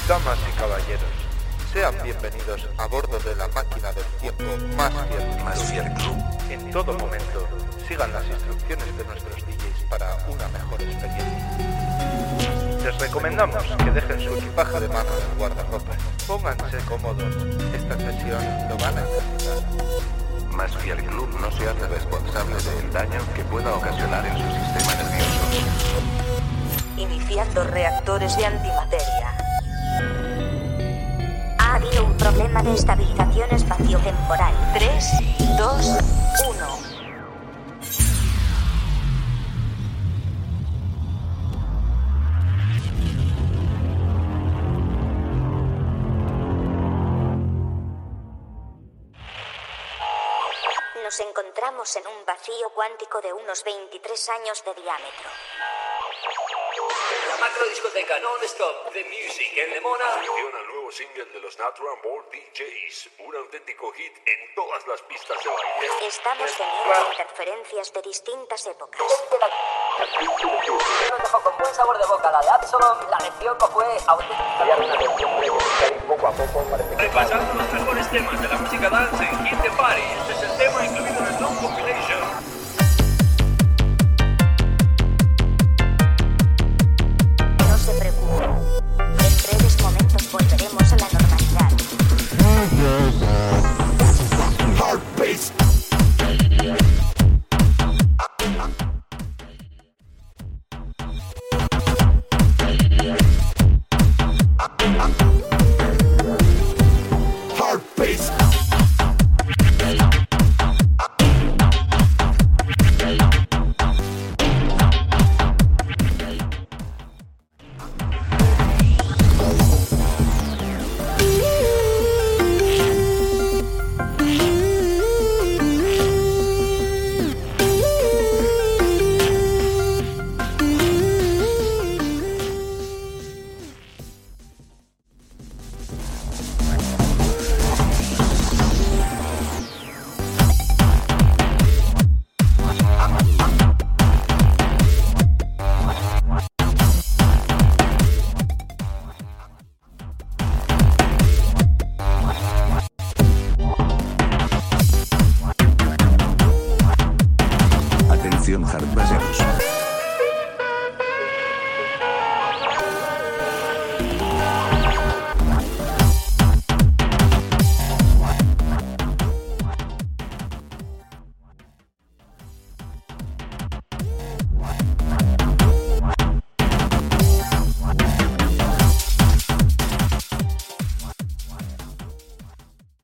Damas y caballeros, sean bienvenidos a bordo de la máquina del tiempo Más Fiel Club. En todo momento, sigan las instrucciones de nuestros DJs para una mejor experiencia. Les recomendamos que dejen su equipaje de mano en el guardarropa. Pónganse cómodos, esta sesión lo van a necesitar. Más Fiel Club no se hace responsable del daño que pueda ocasionar en su sistema nervioso. Iniciando reactores de antimateria. Ha habido un problema de estabilización espaciotemporal. 3, 2, 1. Nos encontramos en un vacío cuántico de unos 23 años de diámetro. La macro discoteca non-stop de music en Lemona. Atención al nuevo single de los Natural Born DJs, un auténtico hit en todas las pistas de baile. Estamos teniendo interferencias de distintas épocas. Nos dejó con buen sabor de boca la de Absalom. La lección no fue auténtica. Repasando los mejores temas de la música dance en Hit the Party. Este es el tema incluido en el Long Compilation.